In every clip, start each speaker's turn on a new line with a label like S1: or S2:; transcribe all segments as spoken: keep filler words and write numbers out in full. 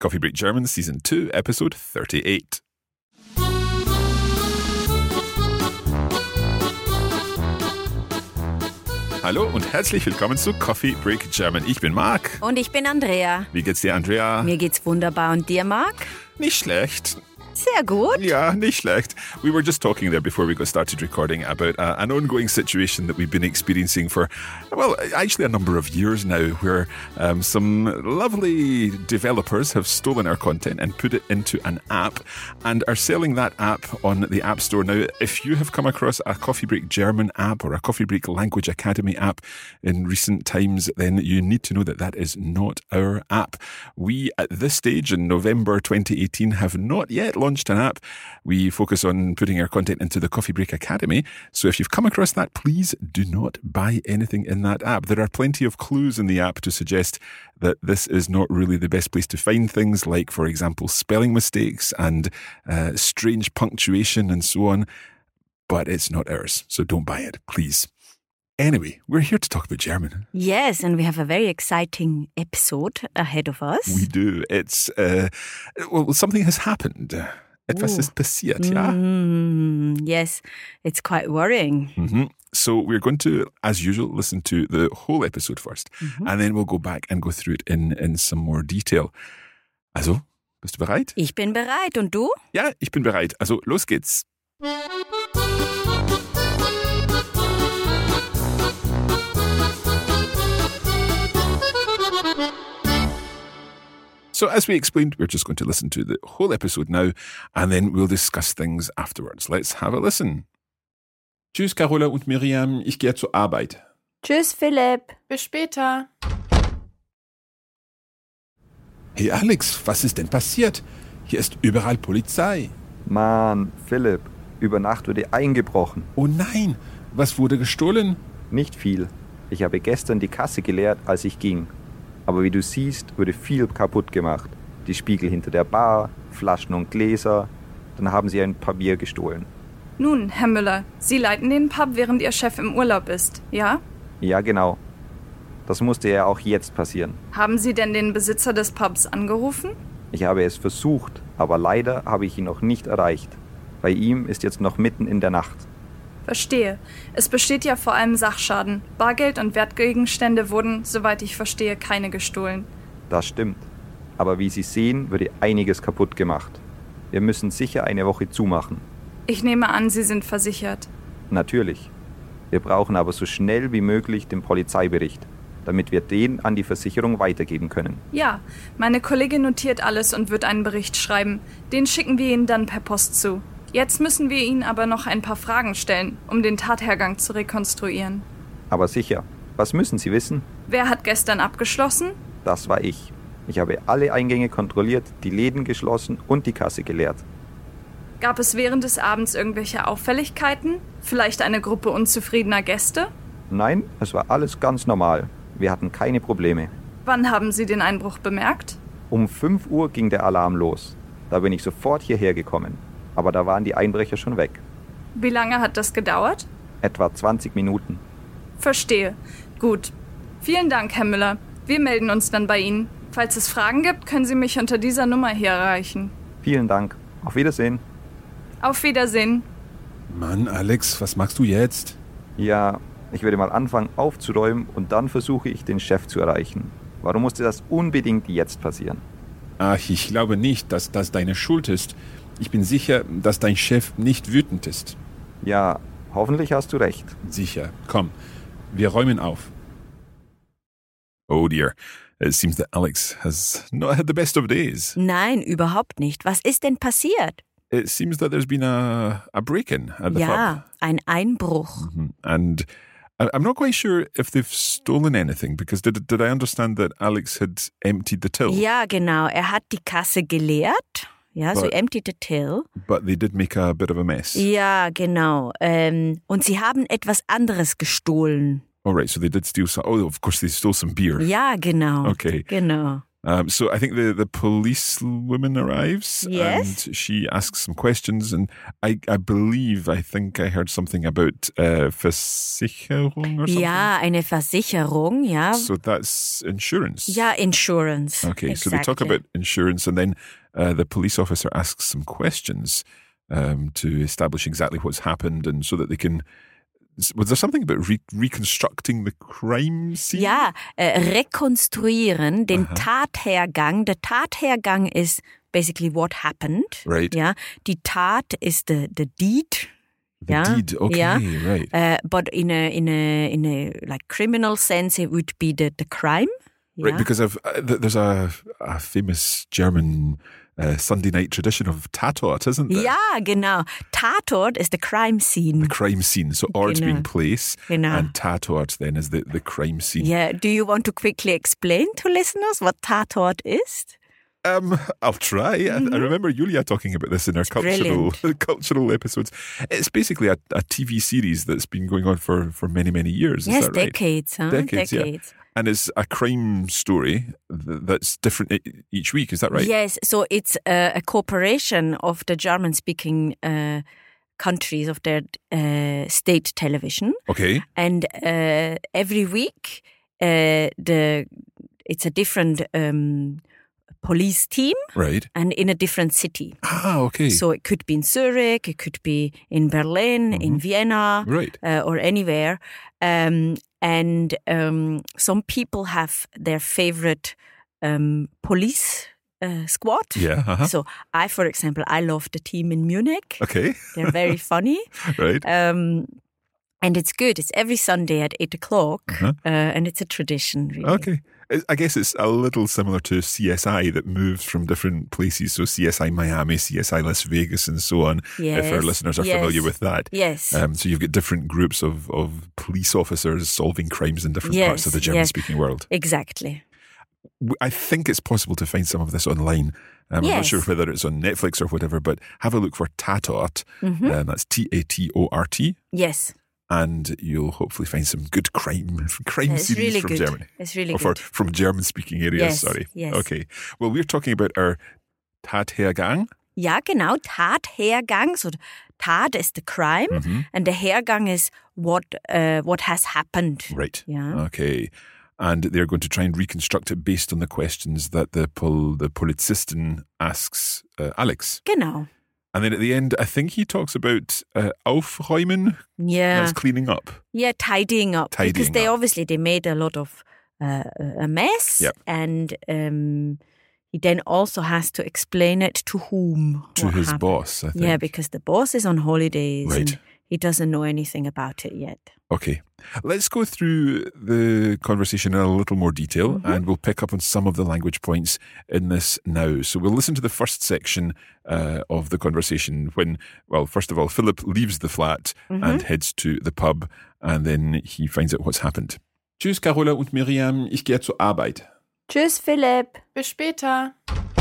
S1: Coffee Break German Season two, Episode thirty-eight. Hallo und herzlich willkommen zu Coffee Break German. Ich bin Marc.
S2: Und ich bin Andrea.
S1: Wie geht's dir, Andrea?
S2: Mir geht's wunderbar. Und dir, Marc?
S1: Nicht schlecht.
S2: Sehr gut.
S1: Ja, nicht schlecht. We were just talking there before we got started recording about uh, an ongoing situation that we've been experiencing for, well, actually a number of years now, where um, some lovely developers have stolen our content and put it into an app and are selling that app on the App Store. Now, if you have come across a Coffee Break German app or a Coffee Break Language Academy app in recent times, then you need to know that that is not our app. We, at this stage in November twenty eighteen, have not yet launched an app. We focus on putting our content into the Coffee Break Academy. So if you've come across that, please do not buy anything in that app. There are plenty of clues in the app to suggest that this is not really the best place to find things like, for example, spelling mistakes and uh, strange punctuation and so on. But it's not ours. So don't buy it, please. Anyway, we're here to talk about German.
S2: Yes, and we have a very exciting episode ahead of us.
S1: We do. It's, uh, well, something has happened. Etwas
S2: Ooh.
S1: ist passiert, ja?
S2: Mm, yes, it's quite worrying.
S1: Mm-hmm. So we're going to, as usual, listen to the whole episode first. Mm-hmm. And then we'll go back and go through it in, in some more detail. Also, bist du bereit?
S2: Ich bin bereit. Und du?
S1: Ja, ich bin bereit. Also, los geht's. So as we explained, we're just going to listen to the whole episode now and then we'll discuss things afterwards. Let's have a listen. Tschüss, Carola und Miriam. Ich gehe zur Arbeit.
S3: Tschüss, Philipp.
S4: Bis später.
S1: Hey Alex, was ist denn passiert? Hier ist überall Polizei.
S5: Mann, Philipp, über Nacht wurde eingebrochen.
S1: Oh nein, was wurde gestohlen?
S5: Nicht viel. Ich habe gestern die Kasse geleert, als ich ging. Aber wie du siehst, wurde viel kaputt gemacht. Die Spiegel hinter der Bar, Flaschen und Gläser. Dann haben sie ein paar Bier gestohlen.
S3: Nun, Herr Müller, Sie leiten den Pub, während Ihr Chef im Urlaub ist, ja?
S5: Ja, genau. Das musste ja auch jetzt passieren.
S3: Haben Sie denn den Besitzer des Pubs angerufen?
S5: Ich habe es versucht, aber leider habe ich ihn noch nicht erreicht. Bei ihm ist jetzt noch mitten in der Nacht.
S3: Verstehe. Es besteht ja vor allem Sachschaden. Bargeld und Wertgegenstände wurden, soweit ich verstehe, keine gestohlen.
S5: Das stimmt. Aber wie Sie sehen, wurde einiges kaputt gemacht. Wir müssen sicher eine Woche zumachen.
S3: Ich nehme an, Sie sind versichert.
S5: Natürlich. Wir brauchen aber so schnell wie möglich den Polizeibericht, damit wir den an die Versicherung weitergeben können.
S3: Ja, meine Kollegin notiert alles und wird einen Bericht schreiben. Den schicken wir Ihnen dann per Post zu. Jetzt müssen wir Ihnen aber noch ein paar Fragen stellen, um den Tathergang zu rekonstruieren.
S5: Aber sicher. Was müssen Sie wissen?
S3: Wer hat gestern abgeschlossen?
S5: Das war ich. Ich habe alle Eingänge kontrolliert, die Läden geschlossen und die Kasse geleert.
S3: Gab es während des Abends irgendwelche Auffälligkeiten? Vielleicht eine Gruppe unzufriedener Gäste?
S5: Nein, es war alles ganz normal. Wir hatten keine Probleme.
S3: Wann haben Sie den Einbruch bemerkt?
S5: Um fünf Uhr ging der Alarm los. Da bin ich sofort hierher gekommen. Aber da waren die Einbrecher schon weg.
S3: Wie lange hat das gedauert?
S5: Etwa zwanzig Minuten.
S3: Verstehe. Gut. Vielen Dank, Herr Müller. Wir melden uns dann bei Ihnen. Falls es Fragen gibt, können Sie mich unter dieser Nummer hier erreichen.
S5: Vielen Dank. Auf Wiedersehen.
S3: Auf Wiedersehen.
S1: Mann, Alex, was machst du jetzt?
S5: Ja, ich werde mal anfangen aufzuräumen und dann versuche ich, den Chef zu erreichen. Warum musste das unbedingt jetzt passieren?
S1: Ach, ich glaube nicht, dass das deine Schuld ist. Ich bin sicher, dass dein Chef nicht wütend ist.
S5: Ja, hoffentlich hast du recht.
S1: Sicher. Komm, wir räumen auf. Oh dear. It seems that Alex has not had the best of days.
S2: Nein, überhaupt nicht. Was ist denn passiert?
S1: It seems that there's been a, a break-in at the
S2: Ja,
S1: pub.
S2: ein Einbruch.
S1: Mm-hmm. And I- I'm not quite sure if they've stolen anything, because did, did I understand that Alex had emptied the till?
S2: Ja, genau. Er hat die Kasse geleert. Ja, so
S1: But-
S2: emptied the till.
S1: But they did make a bit of a mess.
S2: Ja, genau. Ähm, und sie haben etwas anderes gestohlen.
S1: All right, so they did steal some. Oh, of course, they stole some beer.
S2: Ja, genau.
S1: Okay.
S2: Genau.
S1: Um, so I think the, the police woman arrives
S2: Yes.
S1: and she asks some questions, and I, I believe, I think I heard something about uh, Versicherung or something.
S2: Ja, eine Versicherung, ja.
S1: So that's insurance.
S2: Ja, insurance.
S1: Okay,
S2: exactly.
S1: so they talk about insurance, and then uh, the police officer asks some questions um, to establish exactly what's happened, and so that they can. Was there something about re- reconstructing the crime scene?
S2: Ja, äh, rekonstruieren den
S1: Aha.
S2: Tathergang. Der Tathergang is basically what happened.
S1: Right.
S2: Ja, die Tat is the the deed.
S1: The
S2: ja,
S1: deed. Okay,
S2: ja.
S1: right.
S2: Uh, but in a in a in a like criminal sense, it would be the the crime.
S1: Right,
S2: Ja.
S1: because I've, uh, th- there's a, a famous German uh, Sunday night tradition of Tatort, isn't there?
S2: Ja, genau. Tatort is the crime scene.
S1: The crime scene. So Ort
S2: Genau.
S1: being place,
S2: Genau.
S1: and Tatort then is the, the crime scene.
S2: Yeah. Do you want to quickly explain to listeners what Tatort is?
S1: Um, I'll try. I, I remember Julia talking about this in our cultural cultural episodes. It's basically a, a T V series that's been going on for, for many, many years.
S2: Yes,
S1: is that right?
S2: decades, huh?
S1: Decades, yeah.
S2: decades.
S1: And it's a crime story th- that's different e- each week. Is that right?
S2: Yes, so it's a, a cooperation of the German-speaking uh, countries of their uh, state television,
S1: Okay.
S2: and uh, every week uh, the it's a different um, police team
S1: Right.
S2: and in a different city.
S1: Ah, okay.
S2: So it could be in Zurich, it could be in Berlin, in Vienna,
S1: Right.
S2: uh, or anywhere. Um, and um, some people have their favorite um, police uh, squad.
S1: Yeah. Uh-huh.
S2: So I, for example, I love the team in Munich.
S1: Okay.
S2: They're very funny.
S1: Right.
S2: Um, and it's good. It's every Sunday at eight o'clock.
S1: Uh-huh.
S2: Uh, and it's a tradition, really.
S1: Okay. I- I guess it's a little similar to C S I that moves from different places. So C S I Miami, C S I Las Vegas, and so on. If our
S2: Yes,
S1: listeners are
S2: yes.
S1: familiar with that.
S2: Yes.
S1: Um, so you've got different groups of, of police officers solving crimes in different parts
S2: Yes,
S1: of the
S2: yes.
S1: German-speaking world.
S2: Exactly.
S1: W- I think it's possible to find some of this online. Um, I'm not
S2: Yes.
S1: sure whether it's on Netflix or whatever, but have a look for Tatort.
S2: Mm-hmm.
S1: Um, that's T A T O R T.
S2: Yes.
S1: And you'll hopefully find some good crime crime
S2: It's
S1: series
S2: really
S1: from
S2: good.
S1: Germany.
S2: It's really
S1: or for,
S2: good.
S1: from German-speaking areas,
S2: Yes,
S1: sorry.
S2: yes.
S1: Okay. Well, we're talking about our Tathergang.
S2: Ja, genau. Tathergang. So Tat is the crime,
S1: Mhm.
S2: and the Hergang is what uh, what has happened.
S1: Right.
S2: Yeah.
S1: Okay. And they're going to try and reconstruct it based on the questions that the pol- the Polizisten asks uh, Alex.
S2: Genau.
S1: And then at the end, I think he talks about uh, aufräumen.
S2: Yeah.
S1: That's cleaning up.
S2: Yeah, tidying up. because
S1: Tidying
S2: they
S1: up.
S2: obviously they made a lot of uh, a mess.
S1: Yep.
S2: And um, he then also has to explain it to whom.
S1: To
S2: what
S1: his
S2: happened.
S1: boss, I think.
S2: Yeah, because the boss is on holidays
S1: Right.
S2: and he doesn't know anything about it yet.
S1: Okay. Let's go through the conversation in a little more detail
S2: Mm-hmm.
S1: and we'll pick up on some of the language points in this now. So we'll listen to the first section uh, of the conversation when, well, first of all, Philip leaves the flat
S2: Mm-hmm.
S1: and heads to the pub and then he finds out what's happened. Tschüss, Carola und Miriam. Ich gehe zur Arbeit.
S3: Tschüss, Philipp.
S4: Bis später.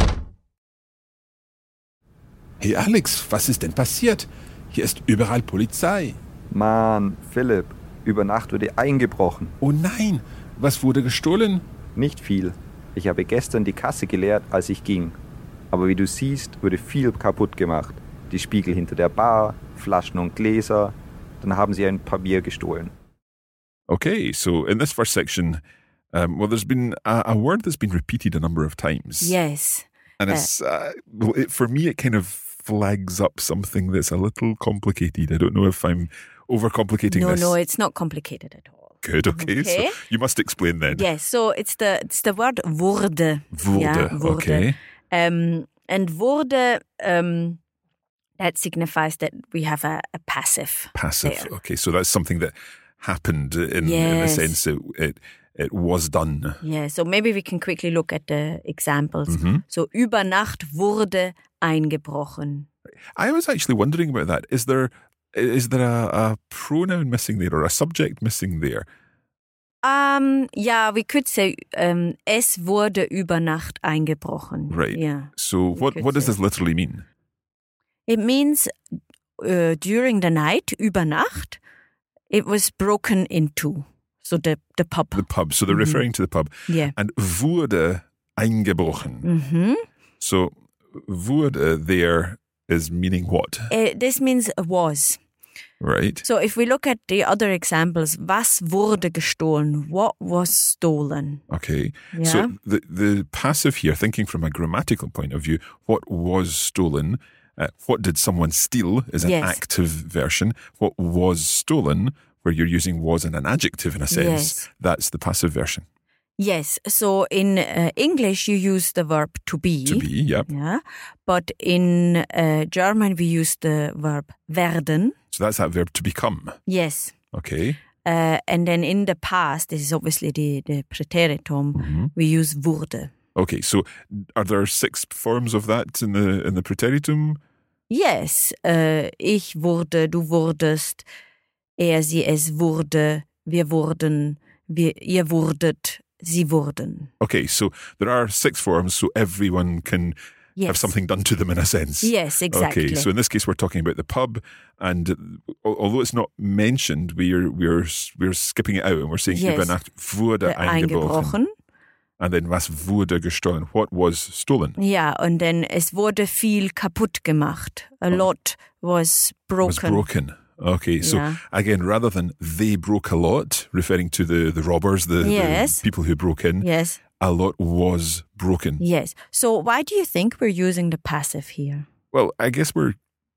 S1: Hey Alex, was ist denn passiert? Hier ist überall Polizei.
S5: Mann, Philipp, über Nacht wurde eingebrochen.
S1: Oh nein, was wurde gestohlen?
S5: Nicht viel. Ich habe gestern die Kasse geleert, als ich ging. Aber wie du siehst, wurde viel kaputt gemacht. Die Spiegel hinter der Bar, Flaschen und Gläser. Dann haben sie ein paar Bier gestohlen.
S1: Okay, so in this first section, um, well, there's been a, a word that's been repeated a number of times.
S2: Yes.
S1: And it's, uh, well, it, for me, it kind of flags up something that's a little complicated. I don't know if I'm overcomplicating
S2: No,
S1: this.
S2: no, it's not complicated at all.
S1: Good, okay.
S2: Okay.
S1: So you must explain then.
S2: Yes, so it's the it's the word wurde.
S1: Wurde,
S2: Yeah, wurde.
S1: okay.
S2: Um, and wurde, um, that signifies that we have a, a passive.
S1: Passive.
S2: there.
S1: Okay, so that's something that happened in, in the
S2: Yes.
S1: sense it, it, it was done.
S2: Yeah, so maybe we can quickly look at the examples.
S1: Mhm.
S2: So über Nacht wurde eingebrochen.
S1: I was actually wondering about that. Is there is there a, a pronoun missing there or a subject missing there?
S2: Um, yeah, we could say um, es wurde über Nacht eingebrochen.
S1: Right.
S2: Yeah.
S1: So what,
S2: could
S1: what does
S2: say.
S1: this literally mean?
S2: It means uh, during the night, über Nacht, it was broken into. So the, the pub.
S1: The pub. So they're referring to the pub.
S2: Yeah.
S1: And wurde eingebrochen.
S2: Mhm.
S1: So, wurde there is meaning what?
S2: Uh, this means was.
S1: Right?
S2: So if we look at the other examples, was wurde gestohlen? What was stolen?
S1: Okay.
S2: Yeah.
S1: So the, the passive here, thinking from a grammatical point of view, what was stolen, uh, what did someone steal is an
S2: Yes.
S1: active version. What was stolen, where you're using was in an adjective in a sense,
S2: Yes.
S1: that's the passive version.
S2: Yes. So in uh, English, you use the verb to be.
S1: To be, yep.
S2: Yeah. But in uh, German, we use the verb werden.
S1: So that's that verb to become.
S2: Yes.
S1: Okay.
S2: Uh, and then in the past, this is obviously the, the Präteritum,
S1: Mm-hmm.
S2: we use wurde.
S1: Okay, so are there six forms of that in the in the Präteritum?
S2: Yes. Uh, ich wurde, du wurdest, er, sie, es wurde, wir wurden, wir, ihr wurdet, sie wurden.
S1: Okay, so there are six forms, so everyone can
S2: Yes.
S1: have something done to them in a sense.
S2: Yes, exactly.
S1: Okay, so in this case, we're talking about the pub, and al- although it's not mentioned, we're we're we're skipping it out, and we're saying
S2: Yes.
S1: über Nacht wurde
S2: Äh,
S1: eingebrochen.
S2: eingebrochen.
S1: And then was wurde gestohlen? What was stolen?
S2: Ja, und dann es wurde viel kaputt gemacht. A lot was broken.
S1: Was broken. Okay, so
S2: Yeah.
S1: again, rather than they broke a lot, referring to the, the robbers, the,
S2: Yes.
S1: the people who broke in,
S2: Yes,
S1: a lot was broken.
S2: yes. So why do you think we're using the passive here?
S1: Well, I guess we're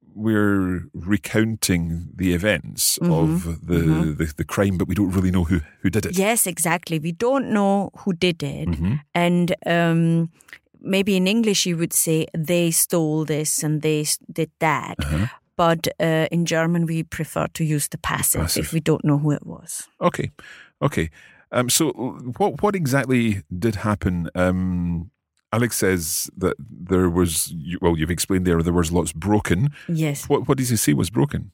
S1: we're recounting the events
S2: Mm-hmm.
S1: of the, the the crime, but we don't really know who, who did it.
S2: Yes, exactly. We don't know who did it.
S1: Mhm.
S2: And um, maybe in English you would say they stole this and they s- did that.
S1: Uh-huh.
S2: But uh, in German we prefer to use the passive,
S1: Passive.
S2: if we don't know who it was.
S1: Okay, okay. Um, so what what exactly did happen? Um, Alex says that there was, well, you've explained there, there was lots broken.
S2: Yes.
S1: What what does he say was broken?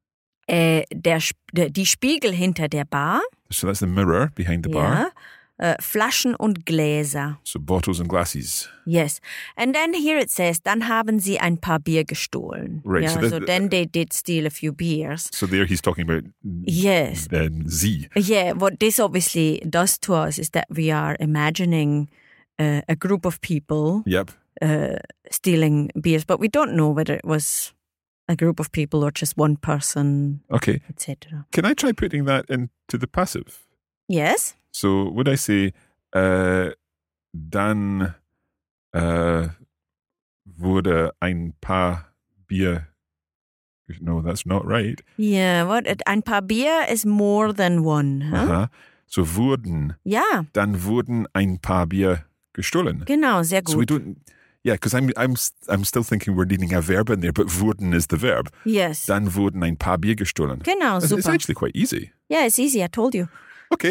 S2: Äh, der, Sp- der, die Spiegel hinter der Bar,
S1: So that's the mirror behind the bar.
S2: ja, äh, Flaschen und Gläser.
S1: So bottles and glasses.
S2: Yes. And then here it says, dann haben sie ein paar Bier gestohlen.
S1: Right,
S2: Yeah,
S1: so
S2: so,
S1: that-
S2: then they did steal a few beers.
S1: So there he's talking about
S2: Yes.
S1: um, sie.
S2: Yeah, what this obviously does to us is that we are imagining uh, a group of people
S1: Yep.
S2: uh, stealing beers, but we don't know whether it was a group of people or just one person,
S1: Okay.
S2: et cetera.
S1: Can I try putting that into the passive?
S2: Yes?
S1: So would I say, uh, dann uh, wurde ein paar Bier. No, that's not right.
S2: Yeah, what? Ein paar Bier is more than one, huh?
S1: Aha. So wurden,
S2: Ja,
S1: dann wurden ein paar Bier gestohlen.
S2: genau, sehr gut.
S1: So we don't. Yeah, because I'm I'm I'm still thinking we're needing a verb in there, but wurden is the verb.
S2: Yes.
S1: Dann wurden ein paar Bier gestohlen.
S2: Genau,
S1: It's, it's
S2: super.
S1: actually quite easy.
S2: Yeah, it's easy, I told you.
S1: Okay.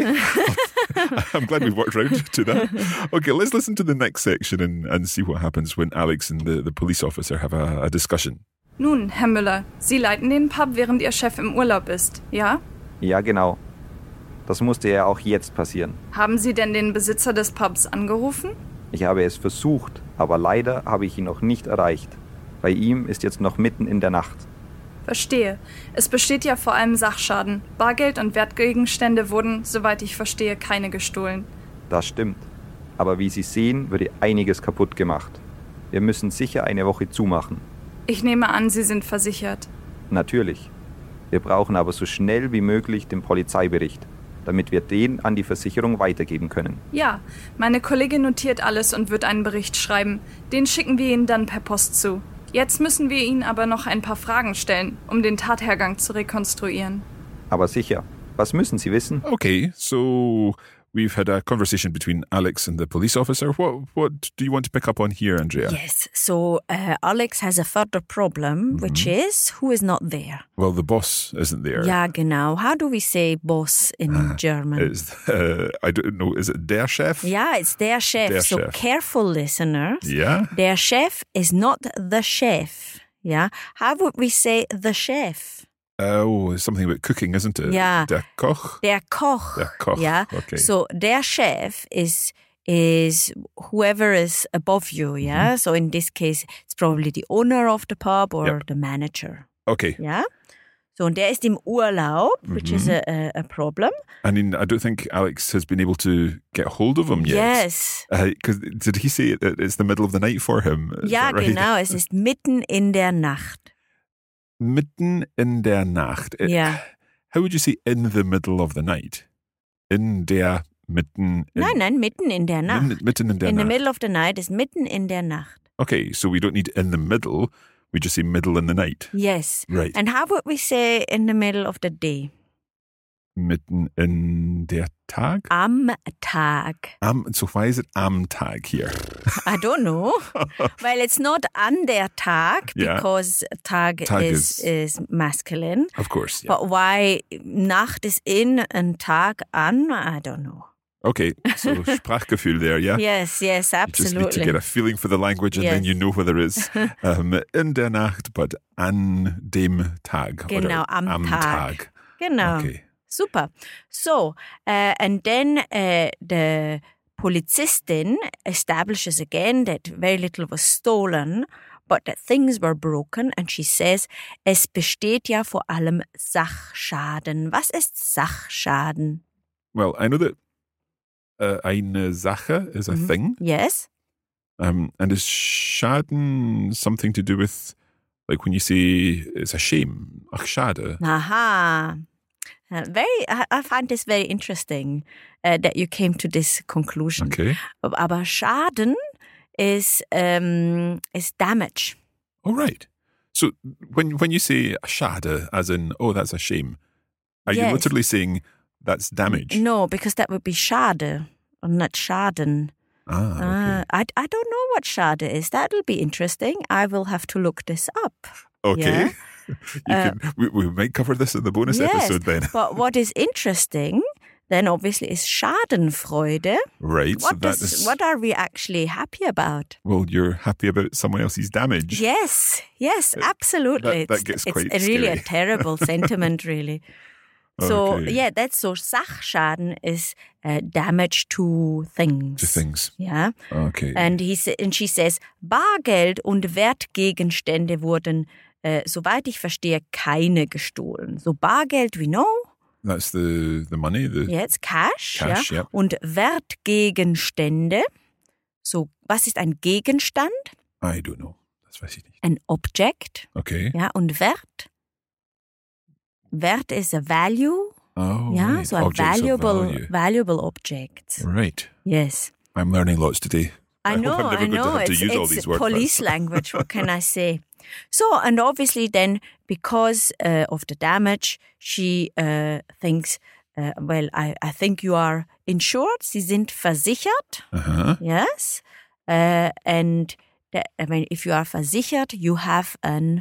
S1: I'm glad we worked round to that. Okay, let's listen to the next section and, and see what happens when Alex and the, the police officer have a, a discussion.
S3: Nun, Herr Müller, Sie leiten den Pub, während Ihr Chef im Urlaub ist, ja?
S5: Ja, genau. Das musste ja auch jetzt passieren.
S3: Haben Sie denn den Besitzer des Pubs angerufen?
S5: Ich habe es versucht, aber leider habe ich ihn noch nicht erreicht. Bei ihm ist jetzt noch mitten in der Nacht.
S3: Verstehe. Es besteht ja vor allem Sachschaden. Bargeld und Wertgegenstände wurden, soweit ich verstehe, keine gestohlen.
S5: Das stimmt. Aber wie Sie sehen, wurde einiges kaputt gemacht. Wir müssen sicher eine Woche zumachen.
S3: Ich nehme an, Sie sind versichert.
S5: Natürlich. Wir brauchen aber so schnell wie möglich den Polizeibericht, damit wir den an die Versicherung weitergeben können.
S3: Ja, meine Kollegin notiert alles und wird einen Bericht schreiben. Den schicken wir Ihnen dann per Post zu. Jetzt müssen wir Ihnen aber noch ein paar Fragen stellen, um den Tathergang zu rekonstruieren.
S5: Aber sicher. Was müssen Sie wissen?
S1: Okay, so we've had a conversation between Alex and the police officer. What what do you want to pick up on here, Andrea?
S2: Yes, so uh, Alex has a further problem, which is who is not there.
S1: Well, the boss isn't there.
S2: Ja, genau. How do we say boss in German?
S1: Is uh, I don't know. Is it der Chef?
S2: Yeah, it's der Chef.
S1: Der
S2: so
S1: Chef.
S2: careful, listeners.
S1: Yeah.
S2: Der Chef is not the chef. Yeah. How would we say the chef?
S1: Oh, it's something about cooking, isn't it?
S2: Yeah.
S1: Der Koch.
S2: Der Koch.
S1: Der Koch,
S2: Yeah.
S1: okay.
S2: So der Chef is is whoever is above you. Yeah.
S1: Mm-hmm.
S2: So in this case, it's probably the owner of the pub or
S1: Yep.
S2: the manager.
S1: Okay.
S2: Yeah. So, und der ist im Urlaub, which
S1: Mhm.
S2: is a, a, a problem.
S1: I mean, I don't think Alex has been able to get hold of him yet.
S2: Yes.
S1: Because did he say that it's the middle of the night for him? Is
S2: Ja,
S1: that right?
S2: genau, es ist mitten in der Nacht.
S1: Mitten in der Nacht. It-
S2: Ja.
S1: How would you say in the middle of the night? In der, mitten. In,
S2: Nein, nein, mitten in der Nacht.
S1: min- Mitten in der
S2: In the
S1: Nacht.
S2: middle of the night ist mitten in der Nacht.
S1: Okay, so we don't need in the middle. We just say middle in the night.
S2: Yes.
S1: Right.
S2: And how would we say in the middle of the day?
S1: Mitten in der Tag?
S2: Am Tag.
S1: Am, so why is it am Tag here?
S2: I don't know. Well, it's not an der Tag
S1: Yeah.
S2: because Tag,
S1: Tag
S2: is,
S1: is-
S2: is masculine.
S1: Of course. Yeah.
S2: But why Nacht is in and Tag an, I don't know.
S1: Okay, so Sprachgefühl there, yeah?
S2: Yes, yes,
S1: You just need to
S2: absolutely.
S1: get a feeling for the language and then
S2: Yes.
S1: you know whether it's um, in der Nacht, but an dem Tag.
S2: Genau,
S1: oder
S2: am Tag.
S1: Tag.
S2: Genau.
S1: Okay.
S2: Super. So, uh, and then uh, the Polizistin establishes again that very little was stolen, but that things were broken, and she says, es besteht ja vor allem Sachschaden. Was ist Sachschaden?
S1: Well, I know that uh, eine Sache is a
S2: Mhm.
S1: thing.
S2: Yes?
S1: Um, and is Schaden something to do with, like when you say it's a shame? Ach, schade.
S2: Aha. Uh, very, I, I find this very interesting uh, that you came to this conclusion.
S1: Okay.
S2: Aber Schaden is, um, is damage.
S1: All right. So when when you say schade, as in, oh, that's a shame, are you
S2: Yes.
S1: literally saying that's damage?
S2: No, because that would be Schade and not Schaden.
S1: Ah, okay.
S2: Uh, I, I don't know what Schade is. That'll be interesting. I will have to look this up.
S1: Okay.
S2: yeah.
S1: you can, we, we might cover this in the bonus
S2: Yes.
S1: episode then.
S2: But what is interesting then obviously is Schadenfreude.
S1: Right. so
S2: What,
S1: that
S2: does,
S1: is,
S2: what are we actually happy about?
S1: well, you're happy about someone else's damage.
S2: Yes, yes, absolutely.
S1: that
S2: It's-
S1: gets
S2: it's
S1: quite
S2: a really a
S1: scary.
S2: terrible sentiment, really. So,
S1: Okay.
S2: yeah, that's so. Sachschaden is uh, damage to things.
S1: To things.
S2: Yeah.
S1: Okay.
S2: And, he, sa- and she says, Bargeld und Wertgegenstände wurden, äh, soweit ich verstehe, keine gestohlen. So Bargeld, we know,
S1: That's the, the money, the
S2: yeah, it's cash.
S1: Cash,
S2: ja.
S1: ja.
S2: Und Wertgegenstände, so was ist ein Gegenstand?
S1: I don't know. Das weiß ich nicht.
S2: Ein Object.
S1: Okay.
S2: Ja, und Wert? Wert is a value.
S1: Oh,
S2: ja,
S1: right.
S2: so a
S1: Objects of
S2: valuable,
S1: value.
S2: valuable object.
S1: Right.
S2: Yes.
S1: I'm learning lots today.
S2: I
S1: hope
S2: know,
S1: I'm never
S2: I
S1: going to
S2: know.
S1: have to
S2: It's,
S1: use all
S2: it's
S1: these words.
S2: police language. What can I say? So, and obviously, then because uh, of the damage, she uh, thinks, uh, well, I, I think you are insured. Sie sind versichert.
S1: Uh-huh.
S2: Yes. Uh, and that, I mean, if you are versichert, you have an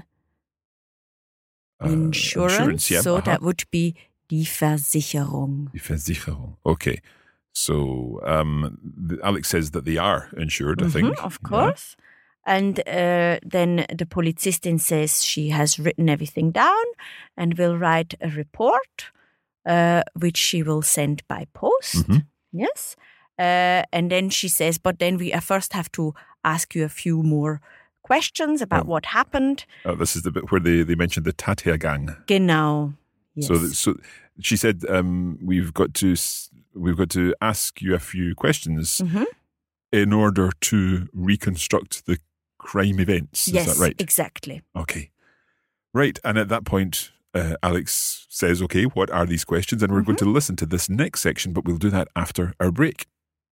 S1: Uh,
S2: insurance.
S1: yeah.
S2: So
S1: aha.
S2: that would be die Versicherung.
S1: Die Versicherung. Okay. So um, the, Alex says that they are insured, I think.
S2: Mhm, of course. And uh, then the Polizistin says she has written everything down and will write a report, uh, which she will send by post.
S1: Mhm.
S2: Yes. Uh, and then she says, but then we uh, first have to ask you a few more questions about
S1: Oh.
S2: what happened.
S1: Uh, this is the bit where they, they mentioned the Tathergang.
S2: Genau. Yes.
S1: So, th- so she said um, we've got to s- we've got to ask you a few questions
S2: Mhm.
S1: in order to reconstruct the crime events.
S2: Yes,
S1: Is that right?
S2: exactly.
S1: Okay. Right. And at that point, uh, Alex says, okay, what are these questions? And we're going
S2: Mm-hmm.
S1: to listen to this next section, but we'll do that after our break.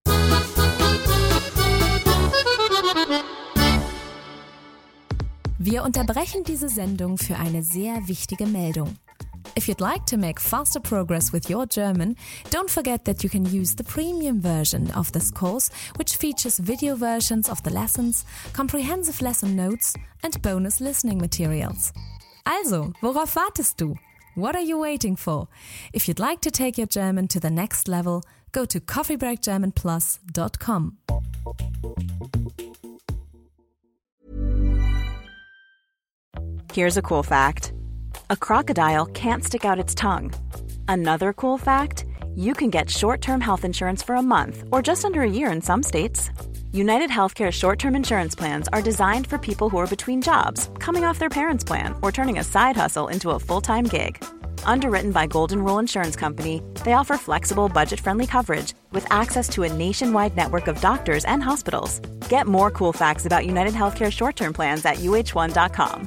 S4: Wir unterbrechen diese Sendung für eine sehr wichtige Meldung. If you'd like to make faster progress with your German, don't forget that you can use the premium version of this course, which features video versions of the lessons, comprehensive lesson notes and bonus listening materials. Also, worauf wartest du? What are you waiting for? If you'd like to take your German to the next level, go to coffee break german plus dot com.
S6: Here's a cool fact. A crocodile can't stick out its tongue. Another cool fact, you can get short-term health insurance for a month or just under a year in some states. United Healthcare short-term insurance plans are designed for people who are between jobs, coming off their parents' plan, or turning a side hustle into a full-time gig. Underwritten by Golden Rule Insurance Company, they offer flexible, budget-friendly coverage with access to a nationwide network of doctors and hospitals. Get more cool facts about United Healthcare short-term plans at U H one dot com.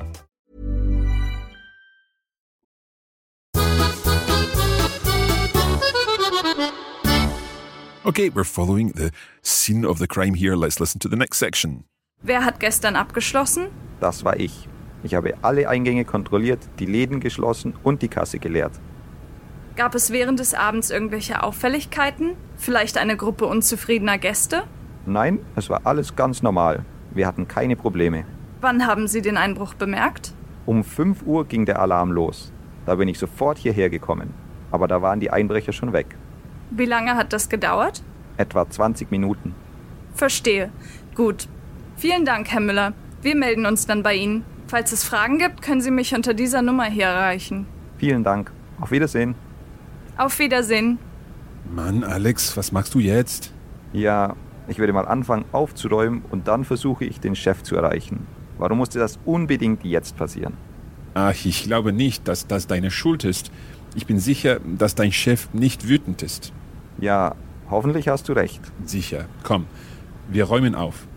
S1: Okay, we're following the scene of the crime here. Let's listen to the next section.
S3: Wer hat gestern abgeschlossen?
S5: Das war ich. Ich habe alle Eingänge kontrolliert, die Läden geschlossen und die Kasse geleert.
S3: Gab es während des Abends irgendwelche Auffälligkeiten? Vielleicht eine Gruppe unzufriedener Gäste?
S5: Nein, es war alles ganz normal. Wir hatten keine Probleme.
S3: Wann haben Sie den Einbruch bemerkt?
S5: Um fünf Uhr ging der Alarm los. Da bin ich sofort hierher gekommen. Aber da waren die Einbrecher schon weg.
S3: Wie lange hat das gedauert?
S5: Etwa zwanzig Minuten.
S3: Verstehe. Gut. Vielen Dank, Herr Müller. Wir melden uns dann bei Ihnen. Falls es Fragen gibt, können Sie mich unter dieser Nummer hier erreichen.
S5: Vielen Dank. Auf Wiedersehen.
S3: Auf Wiedersehen.
S1: Mann, Alex, was machst du jetzt?
S5: Ja, ich werde mal anfangen aufzuräumen und dann versuche ich, den Chef zu erreichen. Warum musste das unbedingt jetzt passieren?
S1: Ach, ich glaube nicht, dass das deine Schuld ist. Ich bin sicher, dass dein Chef nicht wütend ist.
S5: Ja, hoffentlich hast du recht.
S1: Sicher. Komm, wir räumen auf.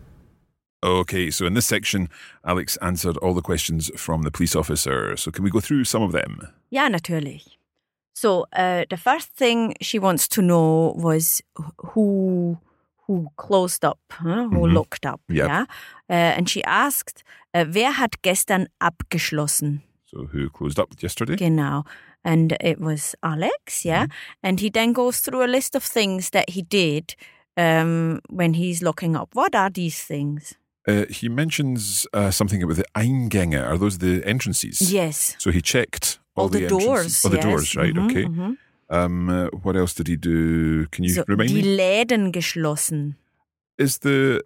S1: Okay, so in this section, Alex answered all the questions from the police officer. So can we go through some of them?
S2: Ja, natürlich. So, uh, the first thing she wants to know was who who closed up, huh? who
S1: Mhm.
S2: locked up.
S1: Yep.
S2: Yeah? Uh, and she asked, uh, wer hat gestern abgeschlossen?
S1: So who closed up yesterday?
S2: Genau. And it was Alex, yeah? And he then goes through a list of things that he did um, when he's locking up. What are these things?
S1: Uh, he mentions uh, something about the Eingänge. Are those the entrances?
S2: Yes.
S1: So he checked all,
S2: All the
S1: entrances.
S2: doors,
S1: Oh, the
S2: yes.
S1: doors, right,
S2: Mhm,
S1: okay.
S2: mhm.
S1: Um, uh, what else did he do? Can you
S2: So,
S1: remind
S2: die
S1: me?
S2: Läden geschlossen.
S1: Is the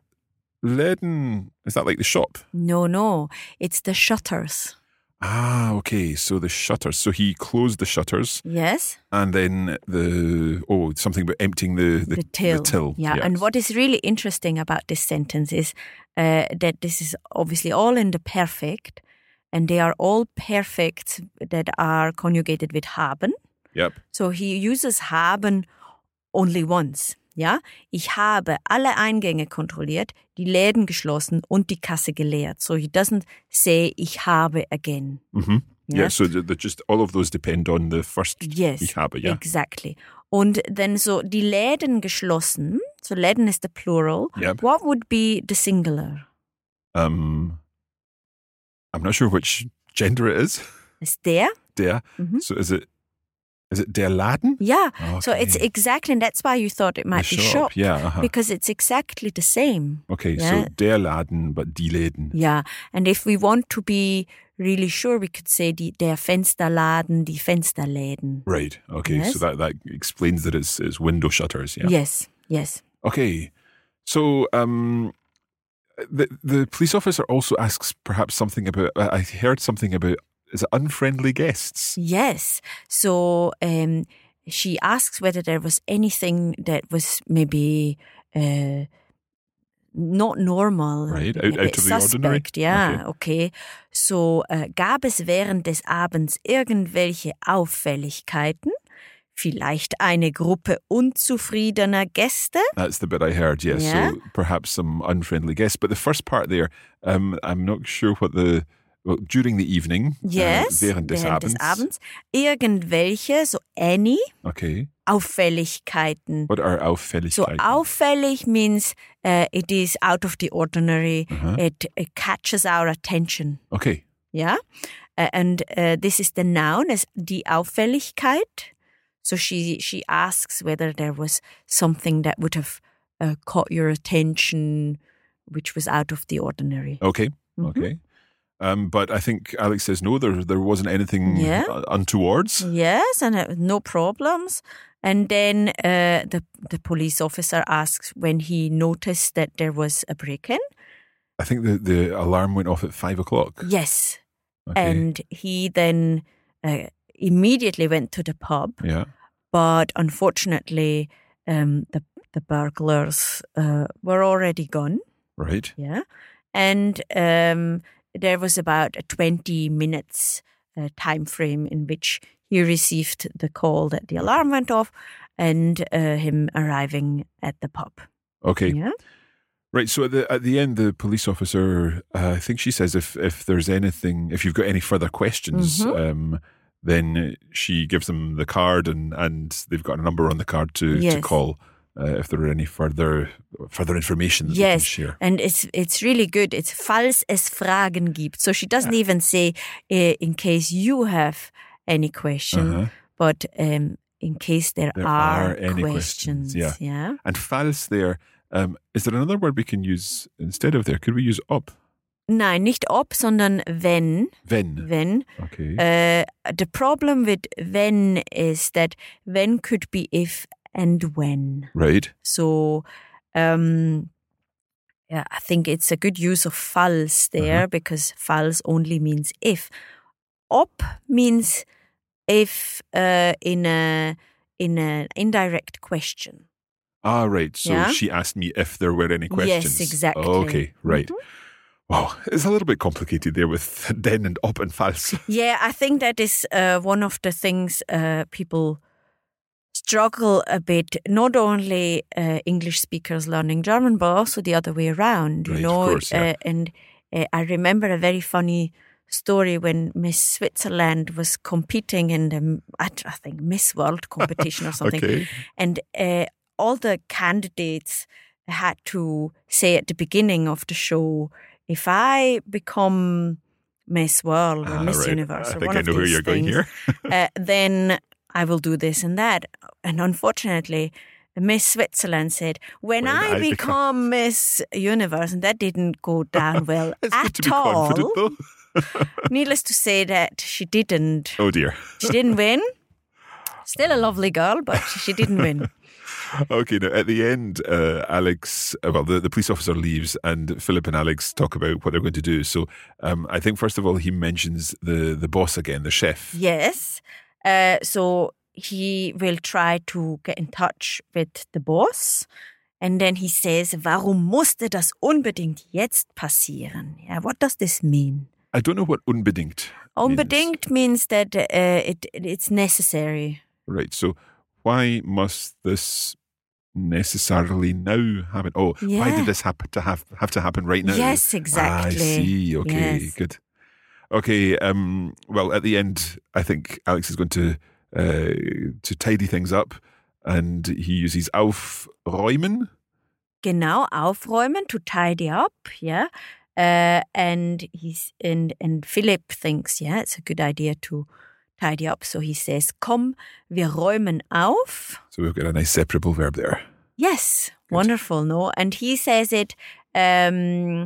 S1: Läden, is that like the shop?
S2: No, no. It's the shutters.
S1: Ah, okay. So the shutters. So he closed the shutters
S2: Yes.
S1: and then the, oh, something about emptying the, the,
S2: The till.
S1: The till.
S2: Yeah. And what is really interesting about this sentence is uh, that this is obviously all in the perfect, and they are all perfects that are conjugated with haben.
S1: Yep.
S2: So he uses haben only once. Ja, ich habe alle Eingänge kontrolliert, die Läden geschlossen und die Kasse geleert. So he doesn't say ich habe again.
S1: Mm-hmm. Yeah.
S2: Yeah.
S1: So the, the just all of those depend on the first
S2: Yes,
S1: ich habe, yeah.
S2: exactly. Und then so die Läden geschlossen, so Läden is the plural.
S1: Yep.
S2: What would be the singular?
S1: Um, I'm not sure which gender it is.
S2: Is der?
S1: Der.
S2: Mhm.
S1: So is it, is it der Laden?
S2: Yeah. So
S1: Okay.
S2: it's exactly, and that's why you thought it might
S1: The
S2: be
S1: shop,
S2: shop.
S1: yeah, uh-huh.
S2: Because it's exactly the same.
S1: Okay,
S2: Yeah.
S1: so der Laden, but die Läden.
S2: Yeah. And if we want to be really sure, we could say die, der Fensterladen, die Fensterläden.
S1: Right. Okay.
S2: Yes.
S1: So that, that explains that it's, it's window shutters. Yeah.
S2: Yes, yes.
S1: Okay. So um, the the police officer also asks perhaps something about. I heard something about is it unfriendly guests?
S2: Yes. So um, she asks whether there was anything that was maybe uh, not normal.
S1: Right,
S2: a
S1: out-
S2: bit
S1: out of the ordinary?
S2: suspect. Yeah, okay. So äh, gab es während des Abends irgendwelche Auffälligkeiten? Vielleicht eine Gruppe unzufriedener Gäste?
S1: That's the bit I heard. Yes.
S2: Yeah.
S1: So perhaps some unfriendly guests. But the first part there, um, I'm not sure what the. Well, during the evening.
S2: Yes,
S1: Uh, während des Abends.
S2: Abends. Irgendwelche, so any,
S1: Okay.
S2: Auffälligkeiten.
S1: What are
S2: So
S1: Auffälligkeiten?
S2: auffällig means uh, it is out of the ordinary.
S1: Uh-huh.
S2: It, it catches our attention.
S1: Okay.
S2: Yeah, uh, and uh, this is the noun as die Auffälligkeit. So she she asks whether there was something that would have uh, caught your attention, which was out of the ordinary.
S1: Okay.
S2: Mhm.
S1: Okay. Um, but I think Alex says no. There there wasn't anything
S2: Yeah.
S1: uh, untowards.
S2: Yes, and uh, no problems. And then uh, the the police officer asks when he noticed that there was a break-in.
S1: I think the, the alarm went off at five o'clock.
S2: Yes,
S1: Okay.
S2: and he then uh, immediately went to the pub.
S1: yeah.
S2: But unfortunately, um, the the burglars uh, were already gone.
S1: Right.
S2: Yeah. And um, there was about a twenty minutes uh, time frame in which he received the call that the alarm went off and uh, him arriving at the pub.
S1: Okay.
S2: Yeah.
S1: Right. So at the at the end, the police officer, uh, I think she says if if there's anything, if you've got any further questions,
S2: Mm-hmm.
S1: um, then she gives them the card and, and they've got a number on the card to,
S2: Yes.
S1: to call uh, if there are any further further information that
S2: Yes,
S1: they can share.
S2: and it's it's really good. It's falls es Fragen gibt. So she doesn't even say uh, in case you have any question,
S1: Uh-huh.
S2: but um, in case there,
S1: There
S2: are,
S1: are any
S2: questions.
S1: questions, yeah.
S2: yeah.
S1: And falls there, um, is there another word we can use instead of there? Could we use ob?
S2: Nein, nicht ob, sondern wenn.
S1: Wenn.
S2: Wenn.
S1: Okay.
S2: Uh, the problem with when is that when could be if and when.
S1: right.
S2: So, um, yeah, I think it's a good use of falls there
S1: Uh-huh.
S2: because falls only means if. Ob means if uh, in a in an indirect question.
S1: Ah, right. So
S2: Yeah.
S1: she asked me if there were any questions.
S2: Yes, exactly.
S1: Okay, right.
S2: Mhm.
S1: Wow, it's a little bit complicated there with den and ob and falls.
S2: Yeah, I think that is uh, one of the things uh, people struggle a bit. Not only uh, English speakers learning German, but also the other way around. You
S1: Right, of
S2: know,
S1: course, yeah.
S2: uh, and uh, I remember a very funny story when Miss Switzerland was competing in the, I I think, Miss World competition or something.
S1: Okay.
S2: And uh, all the candidates had to say at the beginning of the show, if I become Miss World or
S1: Ah,
S2: Miss
S1: right.
S2: Universe
S1: I
S2: or
S1: think
S2: one
S1: I
S2: of
S1: know where
S2: these
S1: you're going
S2: things,
S1: here.
S2: uh, then I will do this and that. And unfortunately, Miss Switzerland said, when,
S1: When
S2: I,
S1: I become-
S2: become Miss Universe, and that didn't go down well
S1: It's
S2: at
S1: good to be
S2: all.
S1: confident, though.
S2: Needless to say that she didn't.
S1: Oh dear.
S2: She didn't win. Still a lovely girl, but she didn't win.
S1: Okay, now at the end, uh, Alex, uh, well, the, the police officer leaves and Philip and Alex talk about what they're going to do. So um, I think, first of all, he mentions the, the boss again, the chef.
S2: Yes. Uh, so he will try to get in touch with the boss. And then he says, warum musste das unbedingt jetzt passieren? Yeah, what does this mean?
S1: I don't know what unbedingt means.
S2: Unbedingt means that uh, it it's necessary.
S1: Right, so why must this necessarily now happen? Oh, why
S2: Yeah.
S1: did this happen to have, have to happen right now?
S2: Yes, exactly.
S1: I see, okay,
S2: Yes.
S1: good. Okay, um, well, at the end, I think Alex is going to uh, to tidy things up and he uses aufräumen.
S2: Genau, aufräumen, to tidy up, yeah. Uh, and he's and and Philip thinks, yeah, it's a good idea to tidy up. So he says, komm, wir räumen auf.
S1: So we've got a nice separable verb there.
S2: Yes,
S1: Good.
S2: wonderful, no? And he says it. Um,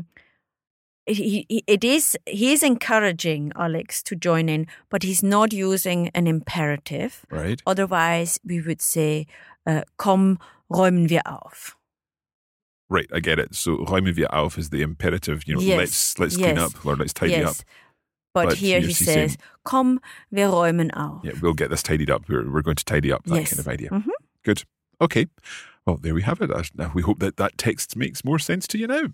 S2: he, he, it is. He is encouraging Alex to join in, but he's not using an imperative.
S1: Right.
S2: Otherwise, we would say, uh, komm, räumen wir auf.
S1: Right, I get it. So räumen wir auf is the imperative, you know,
S2: Yes,
S1: let's let's clean
S2: yes,
S1: up or let's tidy
S2: yes.
S1: up.
S2: But,
S1: But
S2: here he
S1: here's he
S2: says,
S1: saying-
S2: komm, wir räumen auf.
S1: Yeah, we'll get this tidied up. We're, we're going to tidy up, that
S2: Yes.
S1: kind of idea.
S2: Mhm.
S1: Good. Okay. Well, there we have it. Uh, We hope that that text makes more sense to you now.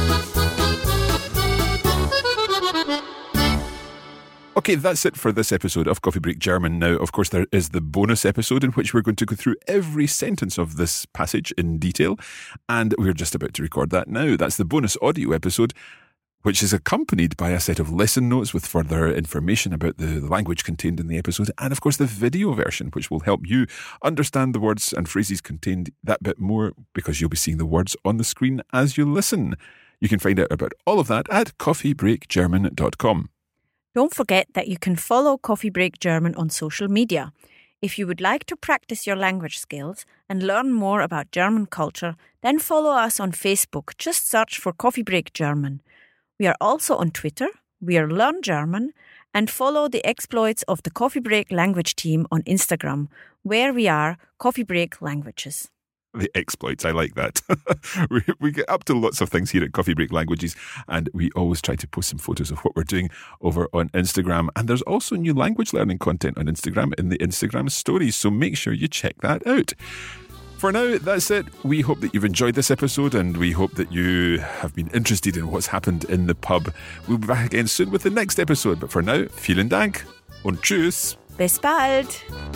S1: Okay, that's it for this episode of Coffee Break German. Now, of course, there is the bonus episode in which we're going to go through every sentence of this passage in detail, and we're just about to record that now. That's the bonus audio episode, which is accompanied by a set of lesson notes with further information about the language contained in the episode, and of course the video version, which will help you understand the words and phrases contained that bit more because you'll be seeing the words on the screen as you listen. You can find out about all of that at coffee break german dot com.
S2: Don't forget that you can follow Coffee Break German on social media. If you would like to practice your language skills and learn more about German culture, then follow us on Facebook. Just search for Coffee Break German. We are also on Twitter, we are Learn German, and follow the exploits of the Coffee Break language team on Instagram, where we are Coffee Break Languages.
S1: The exploits, I like that. we, we get up to lots of things here at Coffee Break Languages, and we always try to post some photos of what we're doing over on Instagram. And there's also new language learning content on Instagram in the Instagram stories, so make sure you check that out. For now, that's it. We hope that you've enjoyed this episode and we hope that you have been interested in what's happened in the pub. We'll be back again soon with the next episode. But for now, vielen Dank und tschüss.
S2: Bis bald.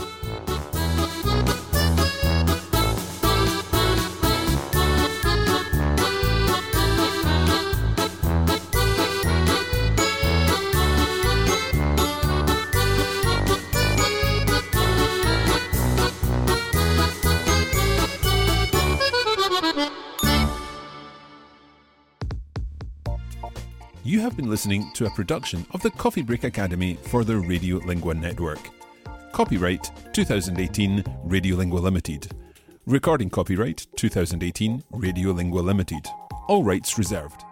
S1: You have been listening to a production of the Coffee Break Academy for the Radiolingua Network. Copyright twenty eighteen Radiolingua Limited. Recording copyright twenty eighteen Radiolingua Limited. All rights reserved.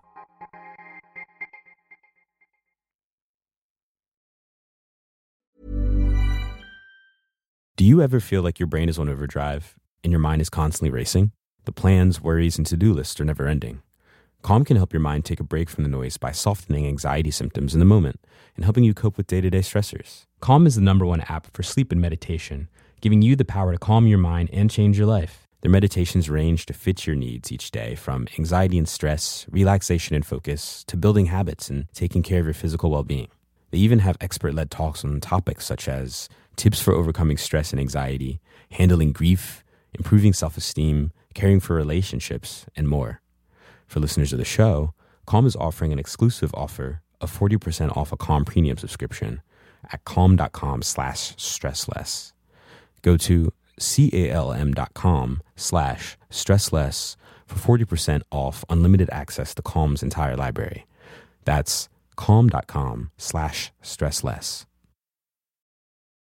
S7: Do you ever feel like your brain is on overdrive and your mind is constantly racing? The plans, worries, and to-do lists are never ending. Calm can help your mind take a break from the noise by softening anxiety symptoms in the moment and helping you cope with day-to-day stressors. Calm is the number one app for sleep and meditation, giving you the power to calm your mind and change your life. Their meditations range to fit your needs each day, from anxiety and stress, relaxation and focus, to building habits and taking care of your physical well-being. They even have expert-led talks on topics such as tips for overcoming stress and anxiety, handling grief, improving self-esteem, caring for relationships, and more. For listeners of the show, Calm is offering an exclusive offer of forty percent off a Calm premium subscription at calm.com slash stressless. Go to calm.com slash stressless for forty percent off unlimited access to Calm's entire library. That's calm.com slash stressless.